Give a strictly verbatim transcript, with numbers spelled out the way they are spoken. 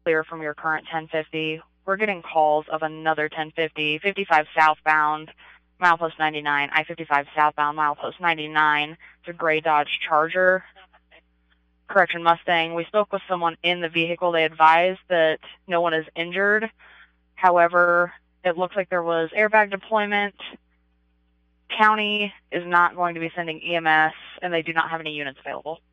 clear from your current ten fifty. We're getting calls of another ten fifty, fifty-five southbound, milepost ninety-nine, I fifty-five southbound, milepost ninety-nine. It's a gray Dodge Charger. Correction, Mustang. We spoke with someone in the vehicle. They advised that no one is injured. However, it looks like there was airbag deployment. County is not going to be sending E M S, and they do not have any units available.